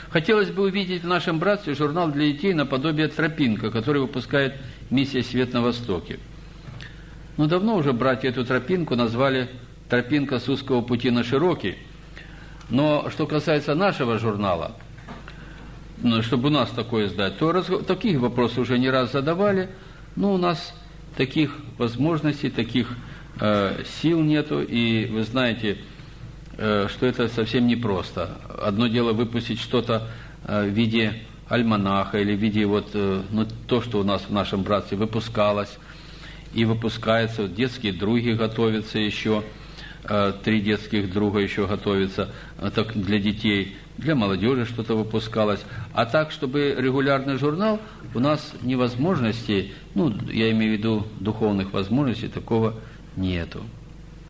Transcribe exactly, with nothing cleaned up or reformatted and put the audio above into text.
Хотелось бы увидеть в нашем братстве журнал для детей наподобие «Тропинка», который выпускает миссия «Свет на Востоке». Но давно уже братья эту тропинку назвали «Тропинка с узкого пути на широкий». Но что касается нашего журнала, ну, чтобы у нас такое издать, то раз, таких вопросов уже не раз задавали, но у нас таких возможностей, таких э, сил нету, и вы знаете, э, что это совсем непросто. Одно дело выпустить что-то э, в виде альманаха или в виде вот, э, ну, то, что у нас в нашем братстве выпускалось и выпускается, вот детские други готовятся еще, э, три детских друга еще готовятся э, так, для детей, для молодежи что-то выпускалось. А так, чтобы регулярный журнал, у нас невозможностей, ну, я имею в виду духовных возможностей, такого нету.